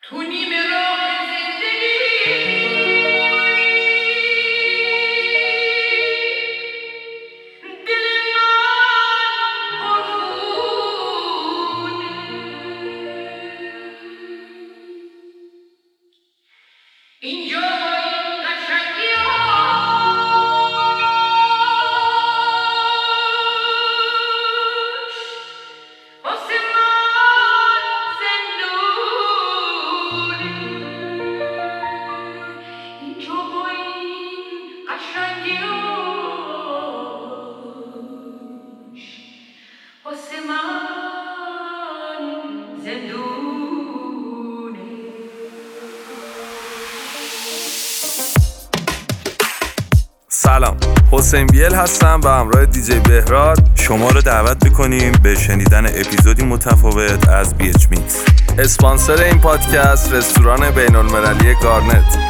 سلام، حسین بیل هستم و همراه دیجی بهراد شما رو دعوت می‌کنیم به شنیدن اپیزودی متفاوت از BH Mix. اسپانسر این پادکست رستوران بین‌المللی گارنت.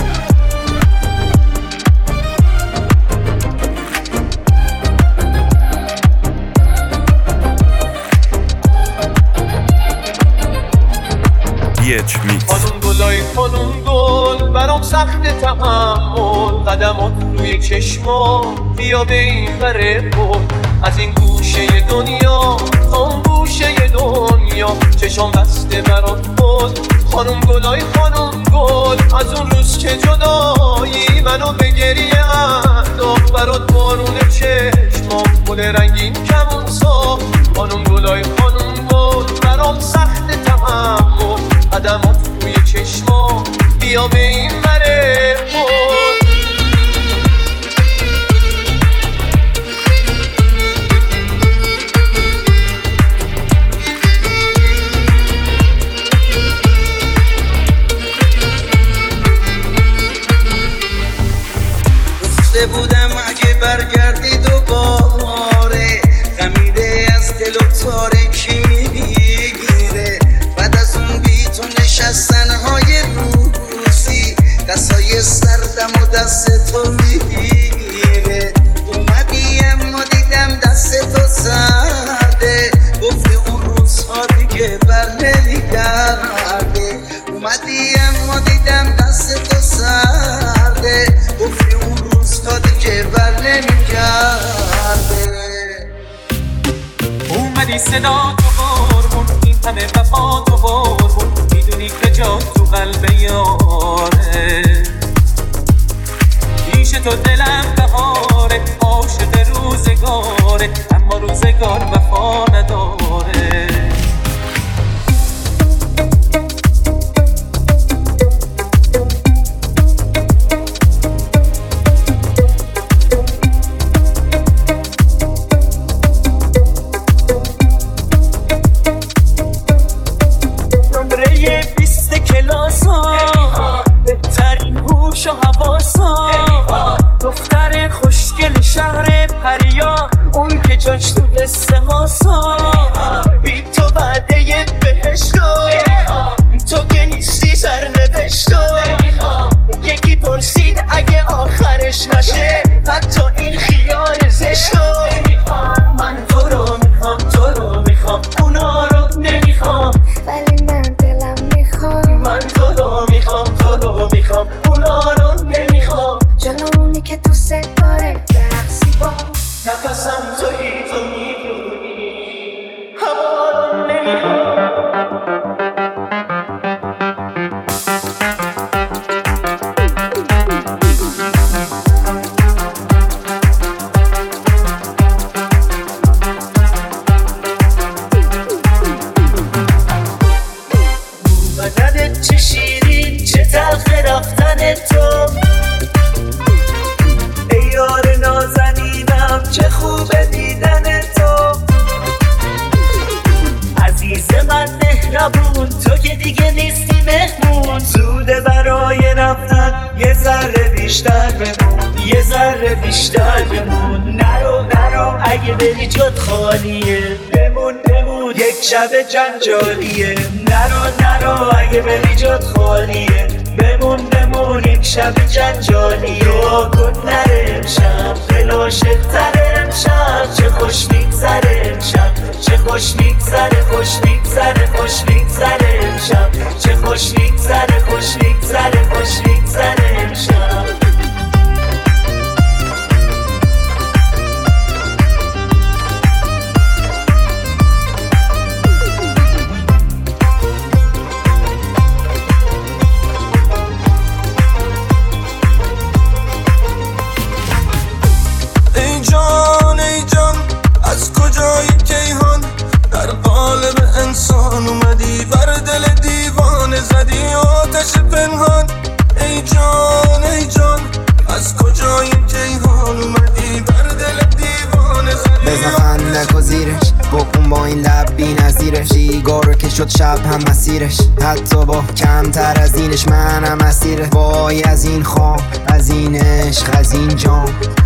BH Mix. خانم گلای خانم گل برام سخت تحمل، قدمات روی چشما بیا به این بره بود، از این گوشه دنیا آن گوشه دنیا چشام بسته برات بود. خانم گلای خانم گل از اون روز که جدایی منو به گریه انداخت، برات بارون چشمام گل رنگین کمون ساخت. خانم گلای خانم گل برام سخت تحمل، قدمات روی چشما بیا به این بره بود. گفته بودم اگه برگردی دوباره خمیده از دل و تارکی میگیره، بعد از اون بی تو نشستنهای روزی دستای سردم و دست تو میگیره. اومدی اما دیدم دست تو سرده، گفتی اون روزها دیگه بر نمیگرده. اومدی اما دیدم دست تو سرده، گفتی اون روزها دیگه بر نمیگرده. اومدی صدا تو قربون، این همه وفا تو قربون، میدونی که جا تو قلب یاره. پیش تو دلم بهاره، عاشق روزگاره، اما روزگار وفا نداره. بهترین هوش و حواسا، دختر خوشگل شهر پریا، اون که جاش تو قصه هاسا. بی تو وعده بهشتو، تو که نیستی سرنوشتو. یکی پرسید اگه آخرش نشه حتی این خیال زشتو. من تو رو میخوام، تو رو میخوام، اونا رو نمیخوام، ولی من دلم میخوام. من تو رو میخوام، تو رو میخوام، اونا رو نمیخوام. جلوونی که دوست داره برقصی با نفسم تویی، تو میدونی هوا رو نمیخوام. بدنت چه شیرین، چه تلخ رفتن تو. ای یار نازنینم چه خوبه دیدن تو. عزیز من مهربون، تو که دیگه نیستی مهمون. زوده برای رفتن یه ذره بیشتر بمون، یه ذره بیشتر بمون. نرو نرو اگه بری جات خالیه، بمون بمون یک شب جنجالیه. نرو نرو اگه بری جات خالیه، بمون بمون یک شب جنجالیه. دعا کن نره امشب، فلاشت تره امشب. چه خوش میگذره امشب، چه خوش میگذره، خوش میگذره، خوش میگذره امشب. چه خوش میگذره اومدی بر دل دیوانه زدی آتش پنهان. ای جان ای جان از کجای کیهان اومدی بر دل دیوانه زدی. بزن نکو زیرش بکن با این لب بی نظیرش. سیگارو که شد شب هم مسیرش، حتی با کمتر از اینش منم اسیره. وای از این خواب، از این عشق، از این جام.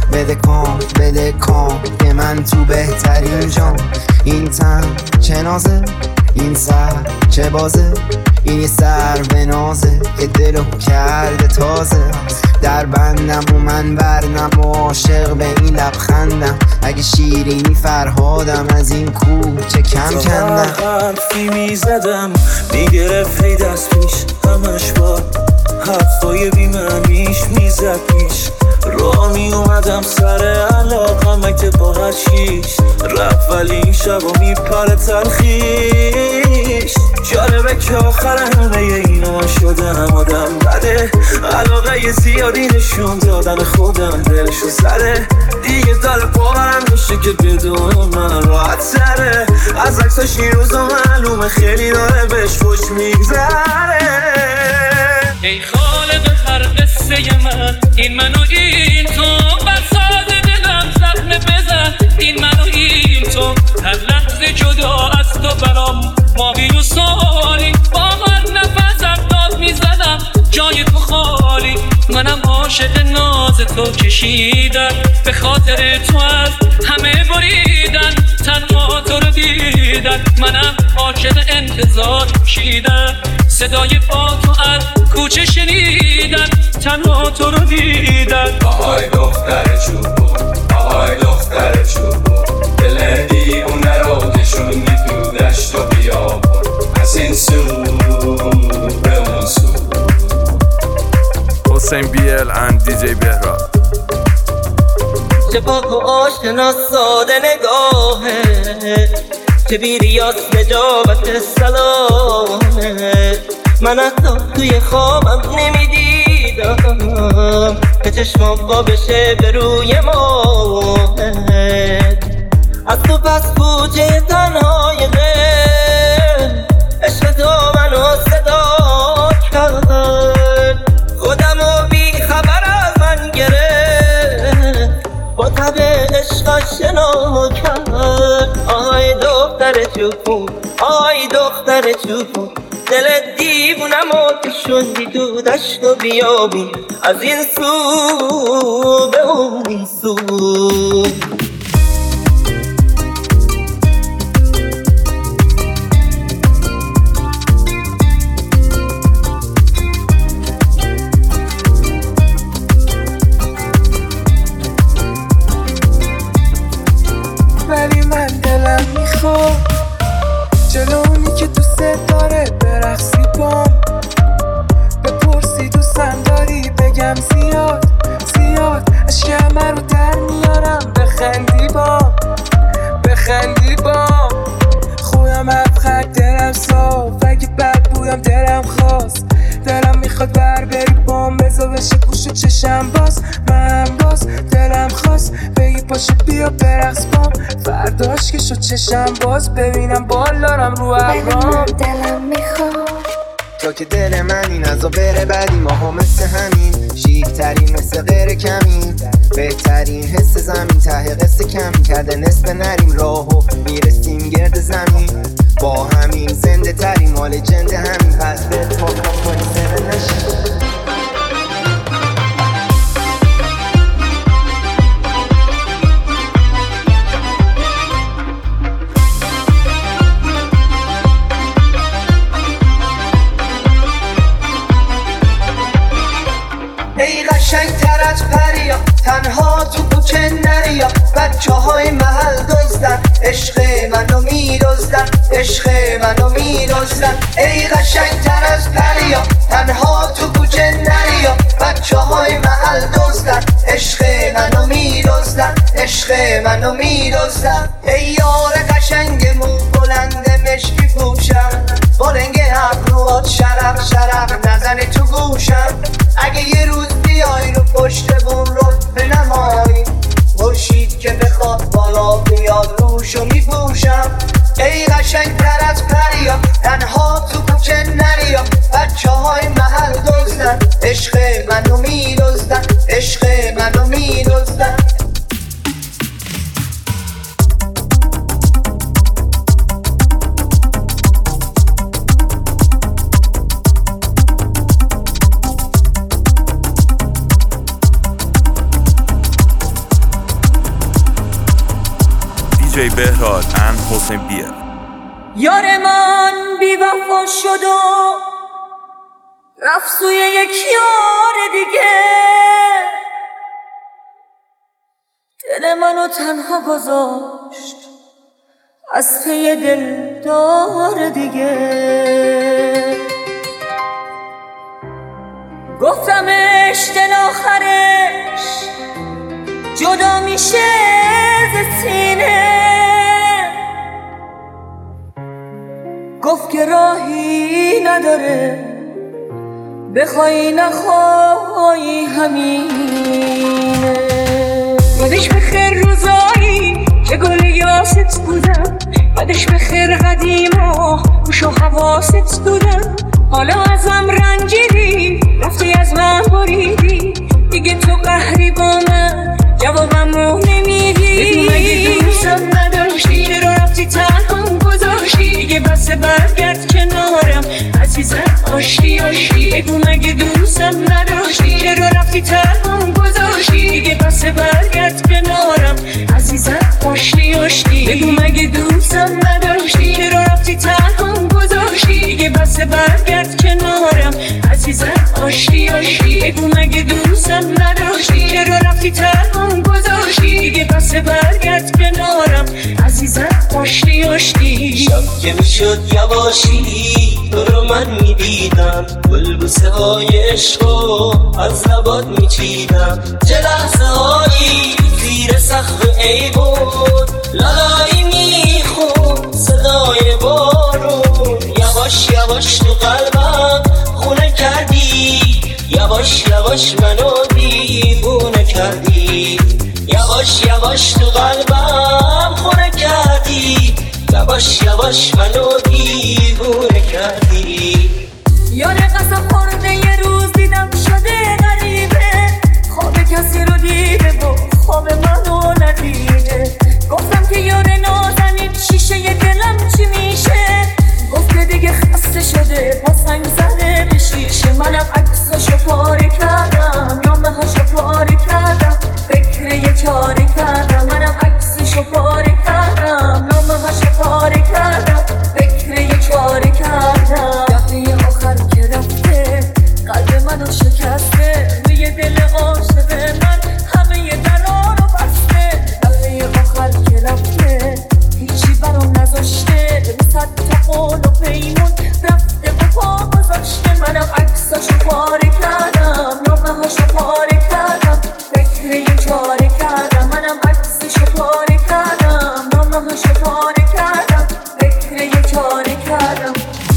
بده کام که من تو بهترین جام. این تن چه نازه، این سر چه بازه. این یه سر به نازه که دلو کرده تازه. در بندم و من برنم و عاشق به این لبخندم. اگه شیرینی فرهادم از این کوچه کم کندم. حرفی میزدم میگرفت هی دست پیش، همش با حرفای بیمعنیش میزد پیش. راه می اومدم سر علاقم که با هر چیش رفت، ولی این شبا میپره تلخیش. جالبه که آخر همه اینا من شدم آدم بده. علاقه زیادی نشون دادن خودم دلشو زده. دیگه دل باورم میشه که بدون من راحت سره. از عکساش این روزا معلومه خیلی داره بهش خوش میگذره. ای خالق هر قصه من، این من و این تو. بر ساده دلم زخم بزن، این من و این تو. هر لحظه جدا از تو برام ماهی و سالی. با هر نفسم داد میزنم جای تو خالی. منم عاشق ناز تو کشیدم، به خاطر تو از همه بریدن. تنها تو رو دیدن، منم عاشق انتظار کشیدم. صدای پا تو از کوچه شنیدن، تنها تو رو دیدن. آهای دختر چوبون، آهای دختر چوبون، دل دیوونه رو نشوندی تو دشت و بیابون. از این سو به اون سو. حسین بیل and DJ بهراد. چه پاک و آشنا ساده نگاهه، چه بیریاس نجابت سلامه. من حتی توی خوابم نمیدیدم که چشمام وا بشه به روی ماهت. از تو پس کوچه تنهای غیر، عشق تو منو صدا کرد. خودمو بی خبر از من گرفت، با تب عشق آشنا کرد. آی دختر چوبون، آی دختر چوبون، دل دیوونم و کشوندی تو دشت و بیابون. از این سو به اون سو. ولی من دلم میخواد جلو اونی که دوست داره برقصی بام. بپرسی دوستم داری بگم زیاد زیاد. عشق همه رو در میارم بخندی بام. خودم ابخد دلم صاف، اگه بد بودم دلم خواست. دلم میخواد بر بری بام، بذار بشه گوش و چشم باز. من باز دلم خواست بگی پاشو بیا برقص بام. فرداش که شد چشم باز، ببینم بال دارم رو ابرام. دلم میخواد تا که دل من این ازا بره بعدی ماها مثل همین. شیکترین مثل غیر کمین، بهترین حس زمین. ته قصه کمی کرده نصف نریم راهو میرسیم گرد زمین. با همین زنده تریم مال جند همین. پس به تو کنی سر نشیم. ای قشنگ تر از پریا، تنها تو کوچه نریا. بچه های محل دزدن، عشق منو میدزدن، عشق منو میدزدن. ای قشنگ تر از پریا، تنها تو کوچه نریا. بچه های محل دزدن، عشق منو میدزدن، عشق منو میدزدن. ای یار قشنگ مو بلند مشکی پوشم، با رنگ ابروات شرق شرق نزنه تو گوشم. اگه یه روز بیای رو پشت بون رو بنمایی، خورشید که بخواد بالا بیاد روشو میپوشم. ای قشنگ تر از پریا، تنها موزیکال ان حسین بیل. یار من بی وفا شد و رفت سوی یک یار دیگه، دل منو تنها گذاشت از پی دلدار دیگه. گفتمش دل آخرش جدا میشه ز سینه، گفت که راهی نداره بخوای نخوای همینه. یادش بخیر روزایی که گل یاست بودم، یادش بخیر قدیما گوش و حواست بودم. حالا ازم رنجیدی رفتی از من بریدی، دیگه تو قهری با من جوابم رو نمیدی. مگه دوستم نداشتی چرا رفتی تنهام گذاشتی؟ دیگه بس برگرد کنارم عزیزم آشتی آشتی. بگو مگه دوستم نداشتی چرا رفتی تنهام گذاشتی؟ دیگه بس برگرد کنارم عزیزم آشتی آشتی. بگو مگه دوستم نداشتی چرا رفتی تنهام گذاشتی؟ دیگه بس برگرد کنارم عزیزم آشتی آشتی. بگو مگه دوستم نداشتی چرا رفتی تنهام گذاشتی؟ دیگه بس برگرد کنارم عزیزم آشتی آشتی. شب که میشد یواشی تو رو من میدیدم، بلبوسه های عشقو از لبات میچیدم. چه لحظه هایی زیر سقف ای بود لالایی میخون صدای بارون. یواش یواش تو قلبم خونه کردی، یواش یواش منو دیوونه کردی. یواش یواش تو قلبم خونه کردی، یواش یواش منو دیوونه کردی. یاد قسم خورده یه روز دیدم شده غریبه، خواب کسی رو دیده و خواب منو ندیده. گفتم که یار نازنین شیشه ی دلم چی میشه؟ گفت که دیگه خسته شده با سنگ زده به شیشه. منم عکساشو پاره کردم نامه‌هاشو پاره کردم، فکر یه چاره کردم. منم عکسشو پاره کردم نامه‌هاشو پاره کردم، فکر یه چاره کردم. دفعه آخر که رفته قلب منو شکسته، روی دل عاشق من همه درا رو بسته. دفعه آخر که رفته هیچی برام نذاشته، صد تا قول و پیمون رفته و پا گذاشته. منم عکساشو پاره کردم نامه‌هاشو پاره کردم، فکر یه چاره کردم. منم عکسشو پاره کردم نامه‌هاشو پاره کردم، فکر یه چاره کردم.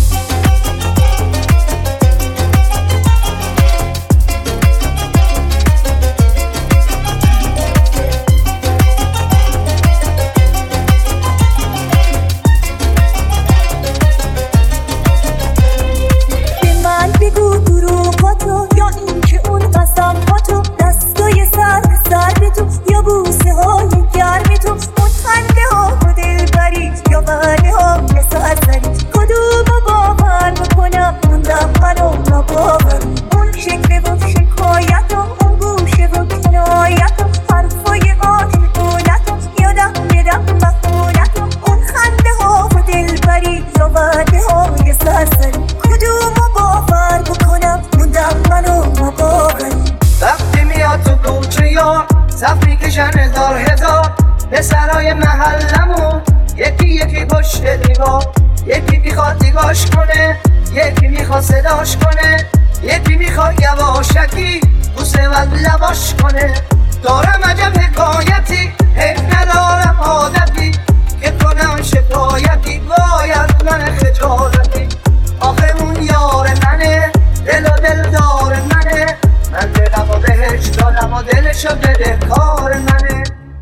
پسرای محلمون یکی یکی پشت دیوار، یکی میخواد نگاش کنه، یکی میخواد صداش کنه، یکی میخواد یواشکی بوسه و لباش کنه. دارم عجب حکایتی حیف ندارم عادتی که کنم شکایتی، باید من خجالتی. آخه اون یار منه دل و دلدار منه، من دلم و بهش دادم و دلشو بده کار منه.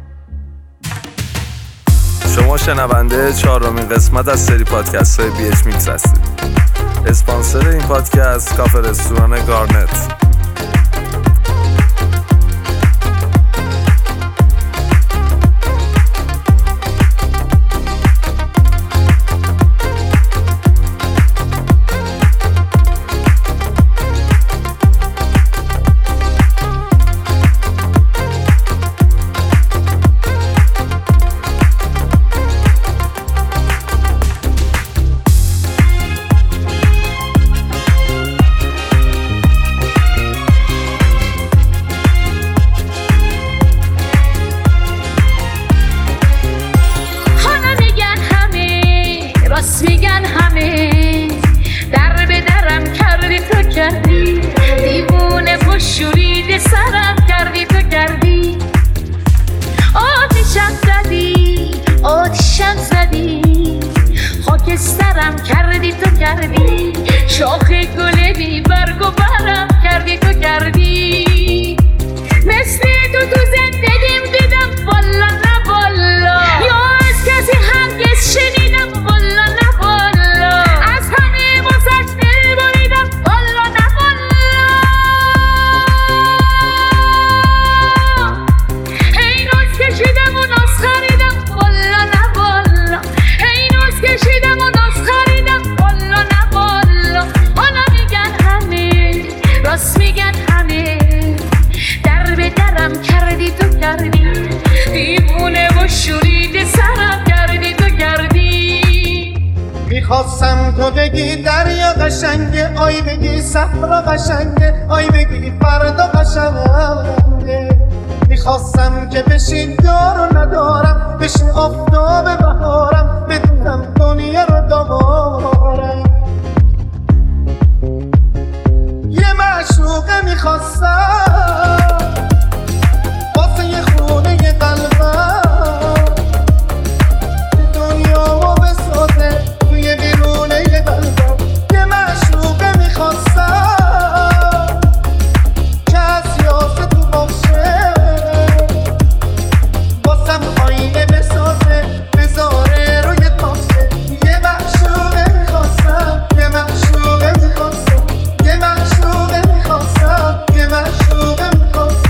شما شنونده 4مین قسمت از سری پادکست های بی اچ میکس هستید. اسپانسر این پادکست کافه رستوران گارنت. کردی، شاخ گل بی برگ و برم کردی تو کردی. مثل تو زندگیم دیدم والا نه والا، یا از کسی هرگز شنیدم والا نه والا، از همه واسش دل بریدم والا نه والا. هی ناز کشیدم و ناز خریدم والا نه والا، هی ناز کشیدم و ناز خریدم والا نه والا. حالا میگن همه راست میگن همه، در به درم کردی تو کردی، دیوونه و شورید سرم کردی تو کردی. میخواستم تو بگی دریا قشنگه، آی بگی صحرا قشنگه، آی بگی فردا قشنگه. میخواستم که بشین دار ندارم، بشین آفتاب بهارم، بدونم دنیا رو دارم. یه معشوقه میخواستم واسه یه خونه یه قلبم، دنیا رو بسازه توی بیرونه یه قلبم. یه معشوقه میخواستم که از یاسه تو باشه، واسم آینه بسازه بذاره روی تاشه. یه معشوقه میخواستم، یه معشوقه میخواستم، یه معشوقه میخواستم، یه معشوقه میخواستم.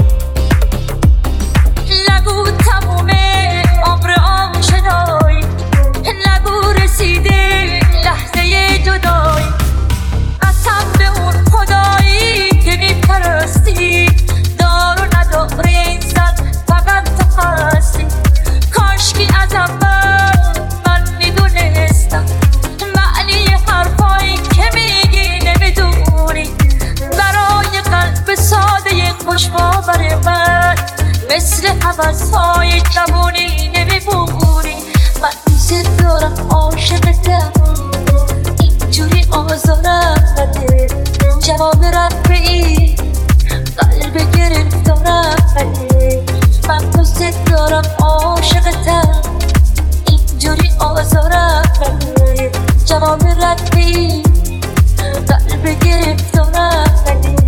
نگو تمومه عمر آشنایی، نگو رسیده لحظه جدایی، قسم به اون خدایی که میپرستی، دار و ندار این زن فقط تو هستی. کاشکی از اول من میدونستم معنی حرفایی که میگی نمیدونی، برای قلب ساده خوش باور من مثل حوضهای جوانی نمیبونی. من دوست دارم عاشقتم، اینجوری آزارم بده، جواب رفت ای قلب گرفتارم بده. من دوست دارم عاشقتم، اینجوری آزارم بده، جواب رفت ای قلب گرفتارم بده.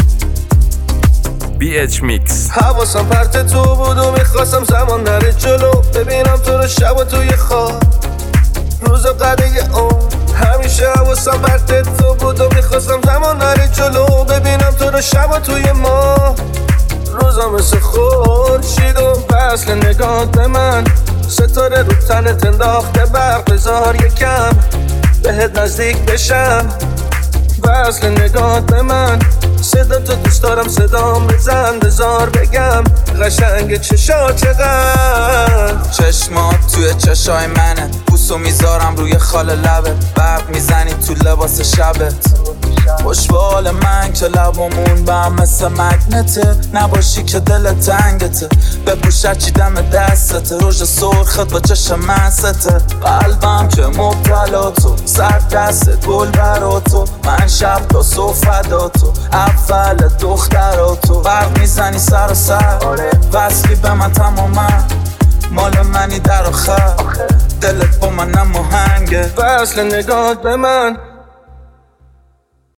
BH Mix. حواسم پرت تو بود و میخواستم زمان نره جلو، ببینم تو رو شب و توی خواب روز و قده اون. همیشه حواسم پرت تو بود و میخواستم زمان نره جلو، ببینم تو رو شب و توی ما روزا مثل خورشید و وصل نگاه به من، ستاره رو تنت انداخته برق، بذار یکم بهت نزدیک بشم. وصل نگاه به من، صدا تو دوست دارم، صدام بزن بذار بگم قشنگ چشا چقدر. چشمات توی چشای منه، بوسو میذارم روی خال لبت، برق میزنی تو لباس شبت. خوشبال من که لبامون به هم مثل مگنته، نباشی که دل تنگته، بپوش چی دم دستته، روژ سرخت با چشم مسته. قلبم که مبتلا تو، سر دستت گل برا تو، من شب تا صبح فدا تو، اول دخترا تو. برق میزنی سر و سر، وصلی به من تماما، مال منی در آخر، دلت با من نماهنگه. وصل نگاهت به من،